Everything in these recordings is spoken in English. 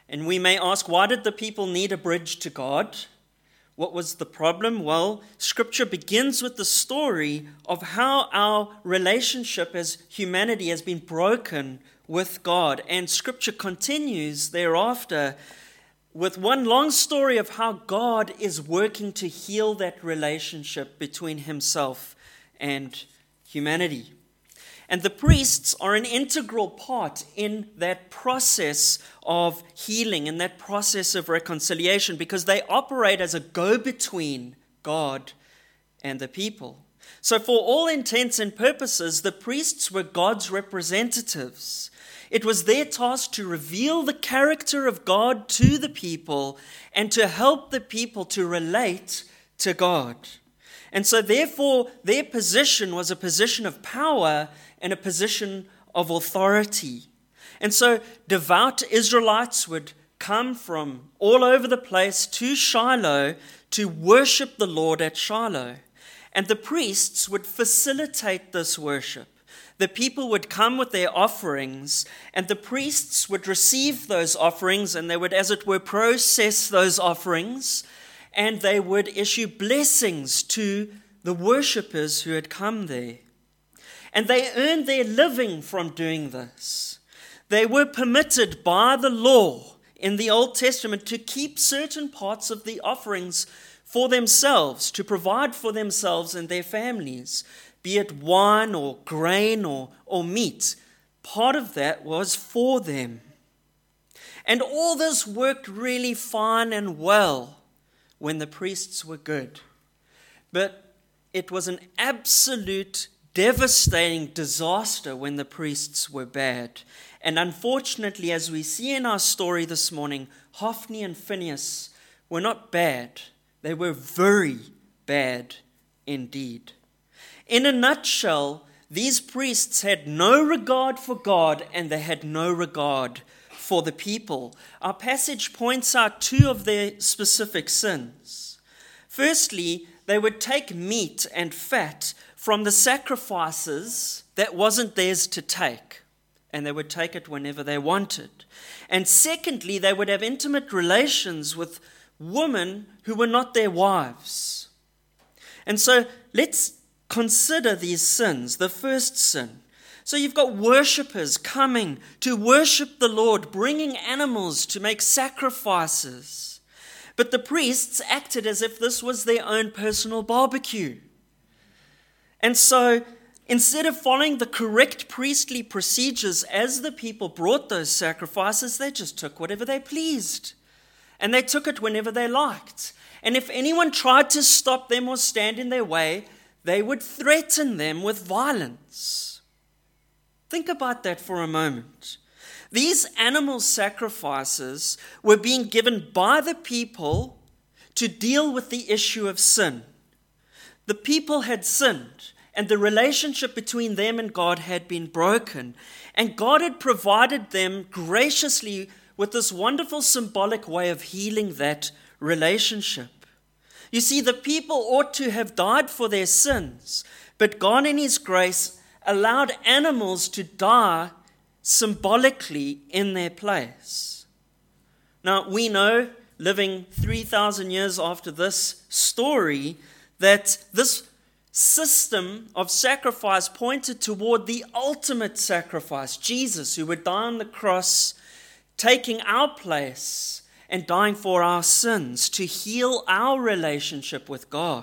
And we may ask, why did the people need a bridge to God? What was the problem? Well, Scripture begins with the story of how our relationship as humanity has been broken with God. And Scripture continues thereafter with one long story of how God is working to heal that relationship between himself and humanity. And the priests are an integral part in that process of healing, in that process of reconciliation, because they operate as a go-between God and the people. So for all intents and purposes, the priests were God's representatives. It was their task to reveal the character of God to the people and to help the people to relate to God. And so therefore, their position was a position of power and a position of authority. And so devout Israelites would come from all over the place to Shiloh to worship the Lord at Shiloh. And the priests would facilitate this worship. The people would come with their offerings, and the priests would receive those offerings, and they would, as it were, process those offerings, and they would issue blessings to the worshippers who had come there. And they earned their living from doing this. They were permitted by the law in the Old Testament to keep certain parts of the offerings for themselves, to provide for themselves and their families, be it wine or grain or meat. Part of that was for them. And all this worked really fine and well when the priests were good. But it was an absolute devastating disaster when the priests were bad. And unfortunately, as we see in our story this morning, Hophni and Phinehas were not bad. They were very bad indeed. In a nutshell, these priests had no regard for God and they had no regard for the people. Our passage points out two of their specific sins. Firstly, they would take meat and fat from the sacrifices that wasn't theirs to take, and they would take it whenever they wanted. And secondly, they would have intimate relations with women who were not their wives. And so let's consider these sins. The first sin. So you've got worshippers coming to worship the Lord, bringing animals to make sacrifices. But the priests acted as if this was their own personal barbecue. And so instead of following the correct priestly procedures as the people brought those sacrifices, they just took whatever they pleased. And they took it whenever they liked. And if anyone tried to stop them or stand in their way, they would threaten them with violence. Think about that for a moment. These animal sacrifices were being given by the people to deal with the issue of sin. The people had sinned, and the relationship between them and God had been broken. And God had provided them graciously with this wonderful symbolic way of healing that relationship. You see, the people ought to have died for their sins, but God in His grace allowed animals to die symbolically in their place. Now, we know, living 3,000 years after this story, that this system of sacrifice pointed toward the ultimate sacrifice, Jesus, who would die on the cross, taking our place and dying for our sins to heal our relationship with God.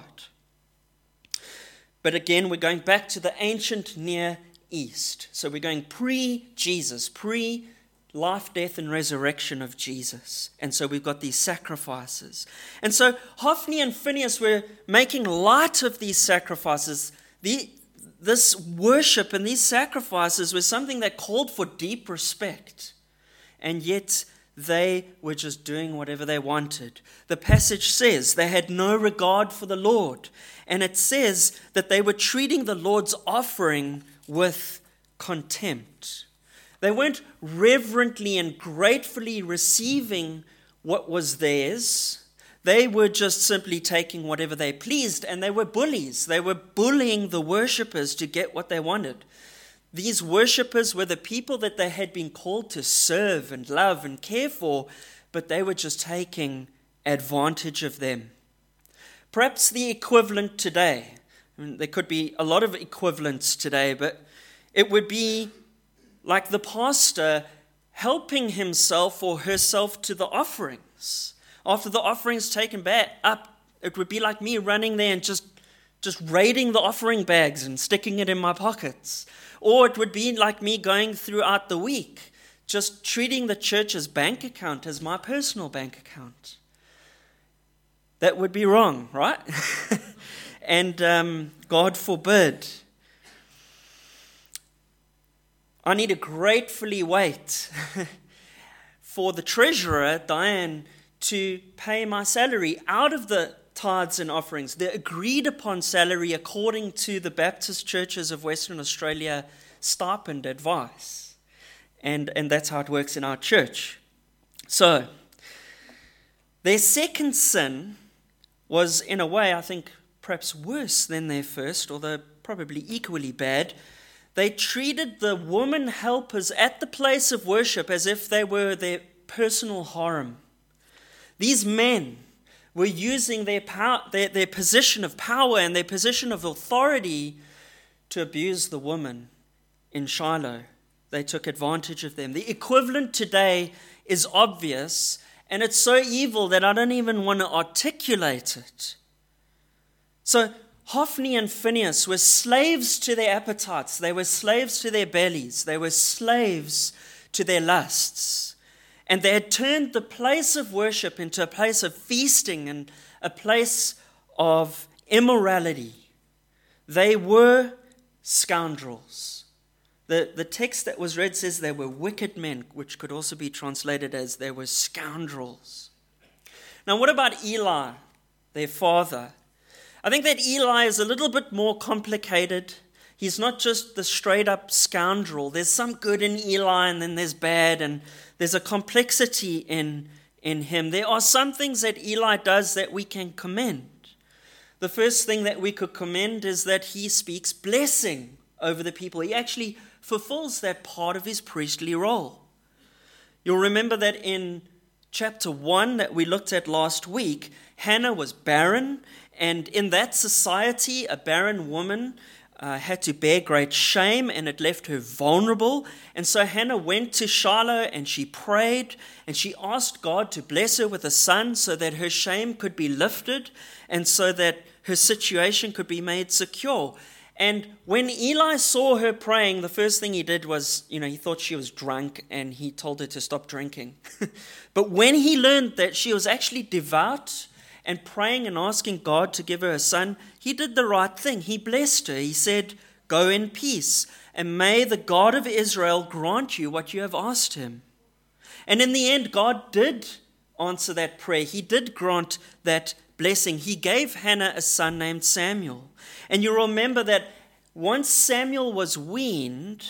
But again, we're going back to the ancient Near East. So we're going pre-Jesus, pre-life, death, and resurrection of Jesus. And so we've got these sacrifices. And so Hophni and Phinehas were making light of these sacrifices. This worship and these sacrifices was something that called for deep respect. And yet they were just doing whatever they wanted. The passage says they had no regard for the Lord. And it says that they were treating the Lord's offering with contempt. They weren't reverently and gratefully receiving what was theirs. They were just simply taking whatever they pleased, and they were bullies. They were bullying the worshippers to get what they wanted. these worshippers were the people that they had been called to serve and love and care for, but they were just taking advantage of them. Perhaps the equivalent today, there could be a lot of equivalents today, but it would be like the pastor helping himself or herself to the offerings. After the offerings taken back up, it would be like me running there and just raiding the offering bags and sticking it in my pockets. Or it would be like me going throughout the week, just treating the church's bank account as my personal bank account. That would be wrong, right? And God forbid. I need to gratefully wait for the treasurer, Diane, to pay my salary out of the tithes and offerings, the agreed upon salary according to the Baptist churches of Western Australia stipend advice. And that's how it works in our church. So, their second sin was, in a way, I think, perhaps worse than their first, although probably equally bad. They treated the woman helpers at the place of worship as if they were their personal harem. These men were using their power, their position of power and their position of authority to abuse the woman in Shiloh. They took advantage of them. The equivalent today is obvious, and it's so evil that I don't even want to articulate it. So Hophni and Phinehas were slaves to their appetites. They were slaves to their bellies. They were slaves to their lusts. And they had turned the place of worship into a place of feasting and a place of immorality. They were scoundrels. The text that was read says they were wicked men, which could also be translated as they were scoundrels. Now, what about Eli, their father? I think that Eli is a little bit more complicated. He's not just the straight-up scoundrel. There's some good in Eli, and then there's bad, and there's a complexity in him. There are some things that Eli does that we can commend. The first thing that we could commend is that he speaks blessing over the people. He actually fulfills that part of his priestly role. You'll remember that in chapter 1 that we looked at last week, Hannah was barren, and in that society, a barren woman had to bear great shame, and it left her vulnerable. And so Hannah went to Shiloh and she prayed and she asked God to bless her with a son so that her shame could be lifted and so that her situation could be made secure. And when Eli saw her praying, the first thing he did was, he thought she was drunk and he told her to stop drinking. But when he learned that she was actually devout and praying and asking God to give her a son, he did the right thing. He blessed her. He said, "Go in peace, and may the God of Israel grant you what you have asked him." And in the end, God did answer that prayer. He did grant that blessing. He gave Hannah a son named Samuel. And you remember that once Samuel was weaned,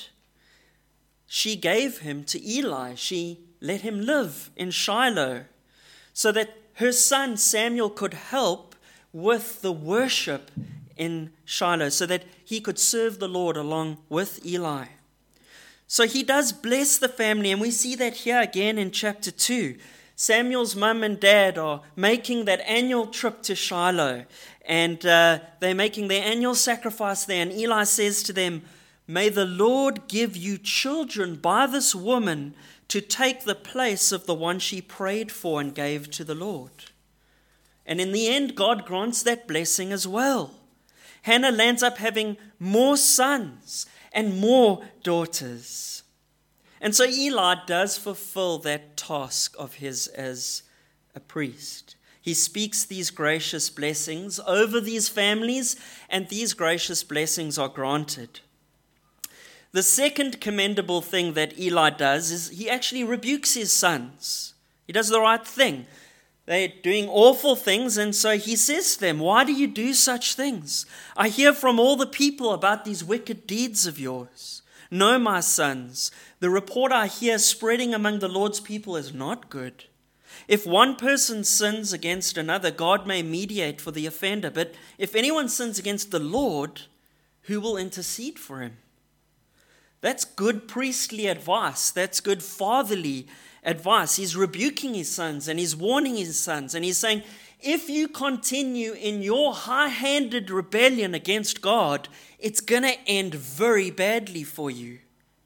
she gave him to Eli. She let him live in Shiloh so that her son Samuel could help with the worship in Shiloh so that he could serve the Lord along with Eli. So he does bless the family, and we see that here again in chapter 2. Samuel's mum and dad are making that annual trip to Shiloh, and they're making their annual sacrifice there, and Eli says to them, "May the Lord give you children by this woman to take the place of the one she prayed for and gave to the Lord." And in the end, God grants that blessing as well. Hannah lands up having more sons and more daughters. And so Eli does fulfill that task of his as a priest. He speaks these gracious blessings over these families, and these gracious blessings are granted. The second commendable thing that Eli does is he actually rebukes his sons. He does the right thing. They're doing awful things, and so he says to them, "Why do you do such things? I hear from all the people about these wicked deeds of yours. No, my sons, the report I hear spreading among the Lord's people is not good. If one person sins against another, God may mediate for the offender. But if anyone sins against the Lord, who will intercede for him?" That's good priestly advice. That's good fatherly advice. He's rebuking his sons and he's warning his sons. And he's saying, if you continue in your high-handed rebellion against God, it's going to end very badly for you.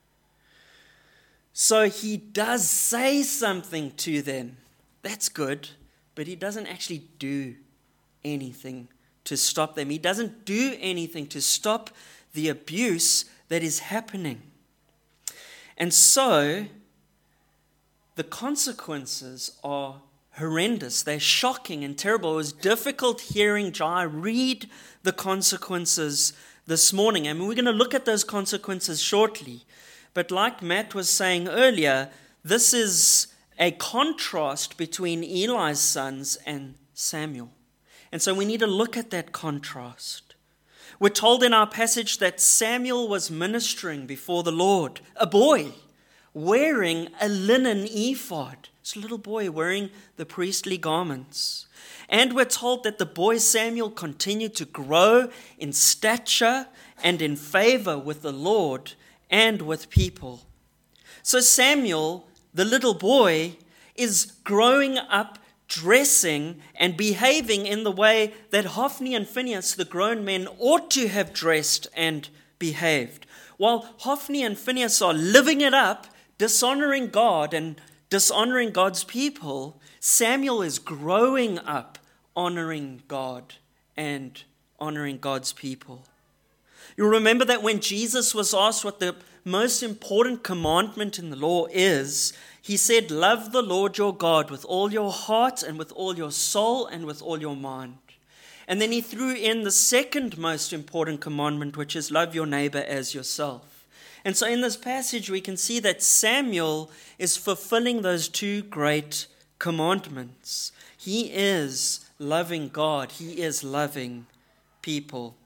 So he does say something to them. That's good. But he doesn't actually do anything to stop them. He doesn't do anything to stop the abuse that is happening. And so the consequences are horrendous. They're shocking and terrible. It was difficult hearing Jai read the consequences this morning. And we're going to look at those consequences shortly. But like Matt was saying earlier, this is a contrast between Eli's sons and Samuel. And so we need to look at that contrast. We're told in our passage that Samuel was ministering before the Lord, a boy wearing a linen ephod. It's a little boy wearing the priestly garments. And we're told that the boy Samuel continued to grow in stature and in favor with the Lord and with people. So Samuel, the little boy, is growing up, dressing and behaving in the way that Hophni and Phinehas, the grown men, ought to have dressed and behaved. While Hophni and Phinehas are living it up, dishonoring God and dishonoring God's people, Samuel is growing up, honoring God and honoring God's people. You'll remember that when Jesus was asked what the most important commandment in the law is, he said, love the Lord your God with all your heart and with all your soul and with all your mind. And then he threw in the second most important commandment, which is love your neighbor as yourself. And so in this passage, we can see that Samuel is fulfilling those two great commandments. He is loving God. He is loving people.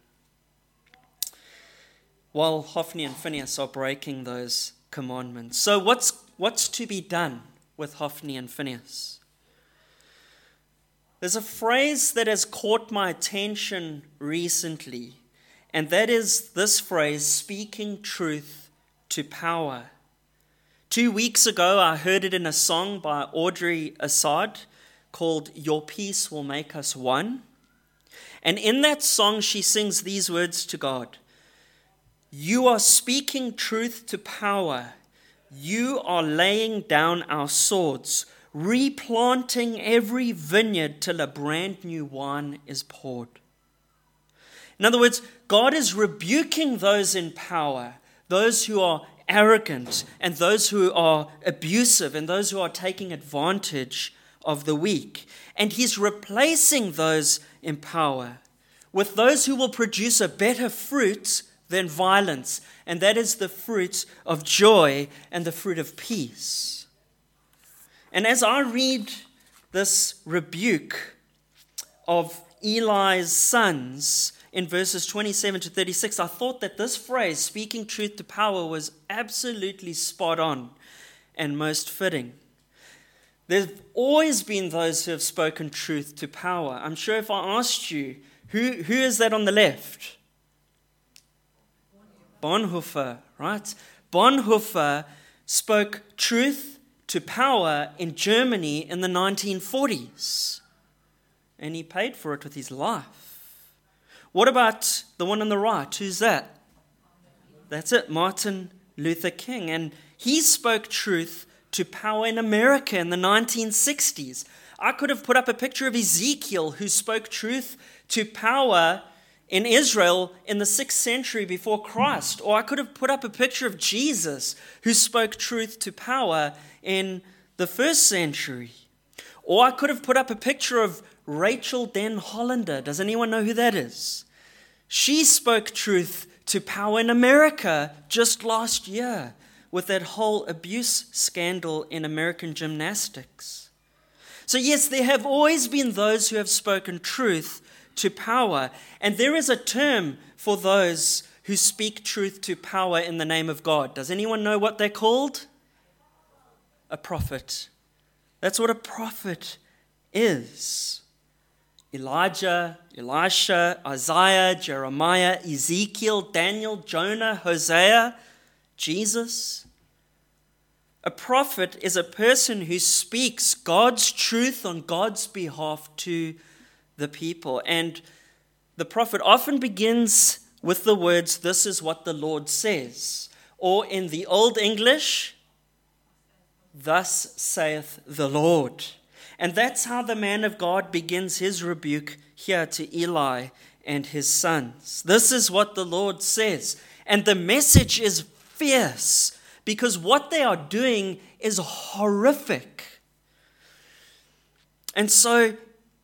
While Hophni and Phinehas are breaking those commandments. So what's to be done with Hophni and Phinehas? There's a phrase that has caught my attention recently, and that is this phrase, speaking truth to power. 2 weeks ago, I heard it in a song by Audrey Assad called Your Peace Will Make Us One. And in that song, she sings these words to God. You are speaking truth to power. You are laying down our swords, replanting every vineyard till a brand new wine is poured. In other words, God is rebuking those in power, those who are arrogant and those who are abusive and those who are taking advantage of the weak. And he's replacing those in power with those who will produce a better fruit than violence, and that is the fruit of joy and the fruit of peace. And as I read this rebuke of Eli's sons in verses 27 to 36, I thought that this phrase, speaking truth to power, was absolutely spot on and most fitting. There's always been those who have spoken truth to power. I'm sure if I asked you, who is that on the left? Bonhoeffer, right? Bonhoeffer spoke truth to power in Germany in the 1940s. And he paid for it with his life. What about the one on the right? Who's that? That's it, Martin Luther King. And he spoke truth to power in America in the 1960s. I could have put up a picture of Ezekiel, who spoke truth to power in Israel in the 6th century before Christ. Or I could have put up a picture of Jesus, who spoke truth to power in the 1st century. Or I could have put up a picture of Rachel Den Hollander. Does anyone know who that is? She spoke truth to power in America just last year with that whole abuse scandal in American gymnastics. So yes, there have always been those who have spoken truth to power. And there is a term for those who speak truth to power in the name of God. Does anyone know what they're called? A prophet. That's what a prophet is. Elijah, Elisha, Isaiah, Jeremiah, Ezekiel, Daniel, Jonah, Hosea, Jesus. A prophet is a person who speaks God's truth on God's behalf to the people. And the prophet often begins with the words, "This is what the Lord says." Or in the Old English, "Thus saith the Lord." And that's how the man of God begins his rebuke here to Eli and his sons. This is what the Lord says. And the message is fierce because what they are doing is horrific. And so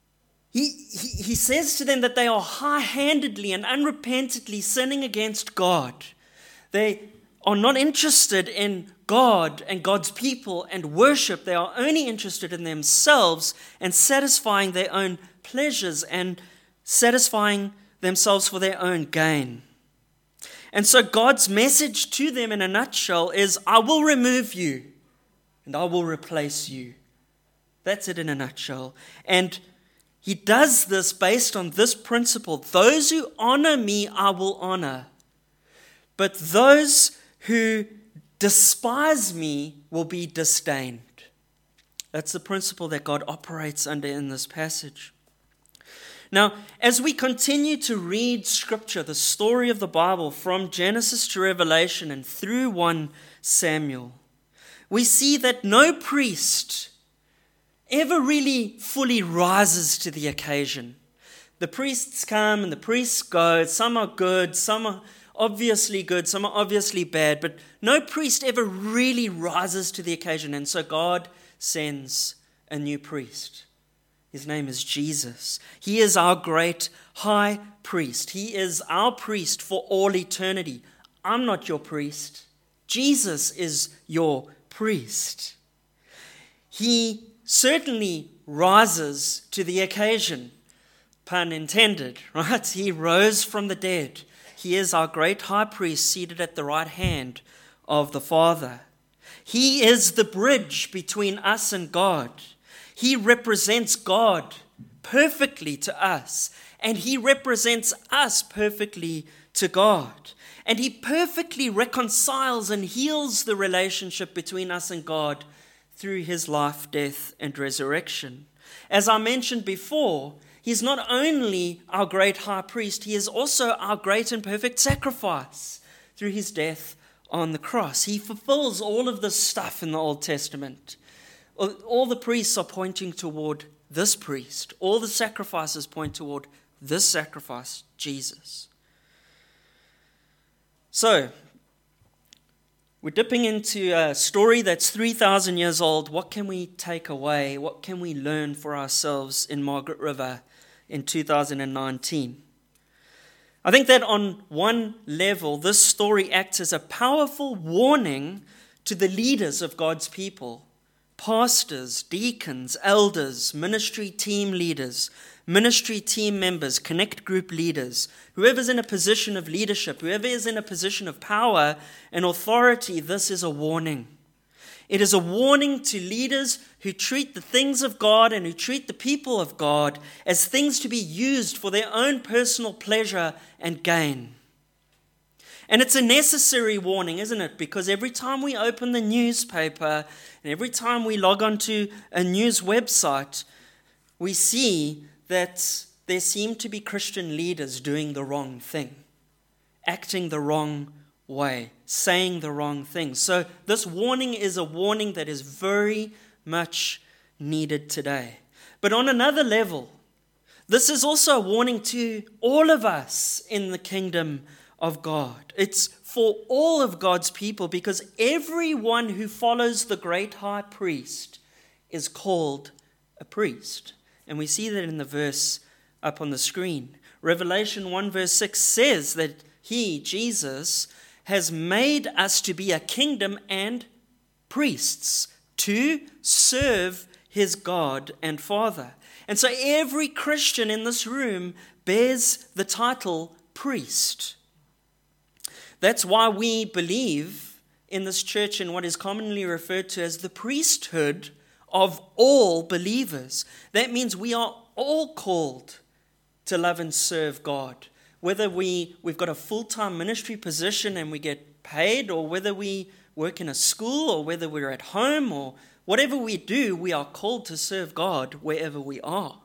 he says to them that they are high-handedly and unrepentantly sinning against God. They are not interested in God and God's people and worship. They are only interested in themselves and satisfying their own pleasures and satisfying themselves for their own gain. And so God's message to them in a nutshell is, "I will remove you and I will replace you." That's it in a nutshell. And he does this based on this principle: those who honor me, I will honor. But those who despise me will be disdained. That's the principle that God operates under in this passage. Now, as we continue to read Scripture, the story of the Bible from Genesis to Revelation and through 1 Samuel, we see that no priest ever really fully rises to the occasion. The priests come and the priests go. Some are good, some are obviously good, some are obviously bad, but no priest ever really rises to the occasion. And so God sends a new priest. His name is Jesus. He is our great high priest. He is our priest for all eternity. I'm not your priest. Jesus is your priest. He certainly rises to the occasion, pun intended, right? He rose from the dead. He is our great high priest seated at the right hand of the Father. He is the bridge between us and God. He represents God perfectly to us, and he represents us perfectly to God. And he perfectly reconciles and heals the relationship between us and God through his life, death, and resurrection. As I mentioned before, he's not only our great high priest, he is also our great and perfect sacrifice through his death on the cross. He fulfills all of this stuff in the Old Testament. All the priests are pointing toward this priest. All the sacrifices point toward this sacrifice, Jesus. So, we're dipping into a story that's 3,000 years old. What can we take away? What can we learn for ourselves in Margaret River in 2019? I think that on one level, this story acts as a powerful warning to the leaders of God's people. Pastors, deacons, elders, ministry team leaders, ministry team members, connect group leaders, whoever's in a position of leadership, whoever is in a position of power and authority, this is a warning. It is a warning to leaders who treat the things of God and who treat the people of God as things to be used for their own personal pleasure and gain. And it's a necessary warning, isn't it? Because every time we open the newspaper and every time we log onto a news website, we see that there seem to be Christian leaders doing the wrong thing, acting the wrong way, saying the wrong thing. So this warning is a warning that is very much needed today. But on another level, this is also a warning to all of us in the kingdom of God. It's for all of God's people because everyone who follows the great high priest is called a priest. And we see that in the verse up on the screen. Revelation 1 verse 6 says that he, Jesus, has made us to be a kingdom and priests to serve his God and Father. And so every Christian in this room bears the title priest. That's why we believe in this church in what is commonly referred to as the priesthood of all believers. That means we are all called to love and serve God. Whether we've got a full-time ministry position and we get paid, or whether we work in a school, or whether we're at home, or whatever we do, we are called to serve God wherever we are.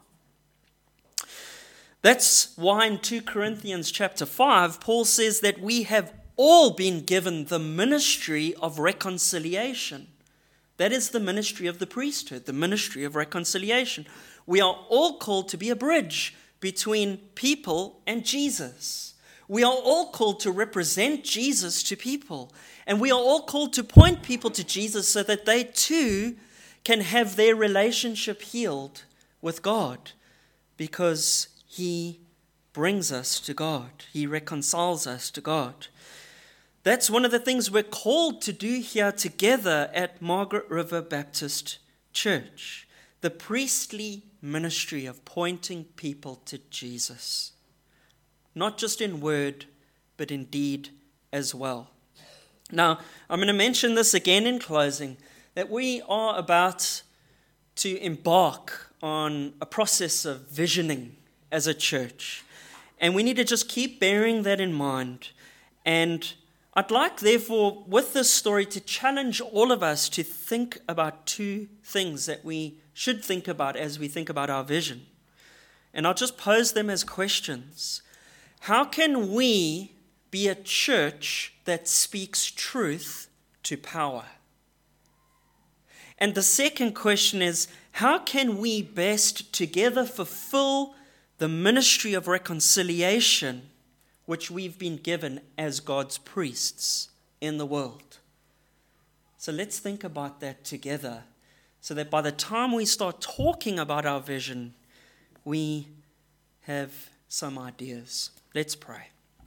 That's why in 2 Corinthians chapter 5, Paul says that we have all been given the ministry of reconciliation. That is the ministry of the priesthood, the ministry of reconciliation. We are all called to be a bridge between people and Jesus. We are all called to represent Jesus to people. And we are all called to point people to Jesus so that they too can have their relationship healed with God, because He brings us to God. He reconciles us to God. That's one of the things we're called to do here together at Margaret River Baptist Church. The priestly ministry of pointing people to Jesus. Not just in word, but in deed as well. Now, I'm going to mention this again in closing, that we are about to embark on a process of visioning as a church. And we need to just keep bearing that in mind. And I'd like, therefore, with this story, to challenge all of us to think about two things that we should think about as we think about our vision. And I'll just pose them as questions. How can we be a church that speaks truth to power? And the second question is, how can we best together fulfill the ministry of reconciliation which we've been given as God's priests in the world? So let's think about that together, so that by the time we start talking about our vision, we have some ideas. Let's pray.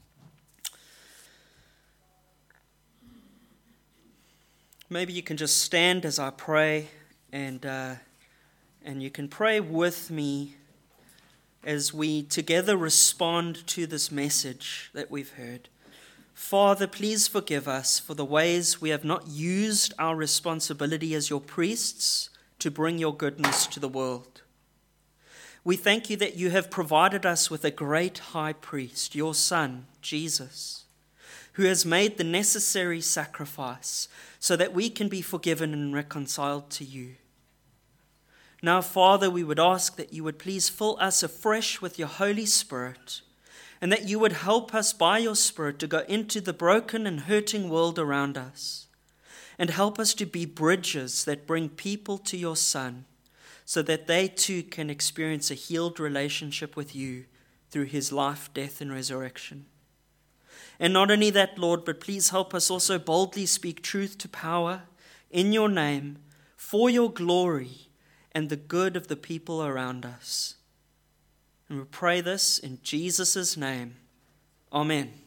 Maybe you can just stand as I pray, and you can pray with me as we together respond to this message that we've heard. Father, please forgive us for the ways we have not used our responsibility as your priests to bring your goodness to the world. We thank you that you have provided us with a great high priest, your Son, Jesus, who has made the necessary sacrifice so that we can be forgiven and reconciled to you. Now, Father, we would ask that you would please fill us afresh with your Holy Spirit, and that you would help us by your Spirit to go into the broken and hurting world around us, and help us to be bridges that bring people to your Son, so that they too can experience a healed relationship with you through his life, death, and resurrection. And not only that, Lord, but please help us also boldly speak truth to power in your name, for your glory, and the good of the people around us. And we pray this in Jesus' name. Amen.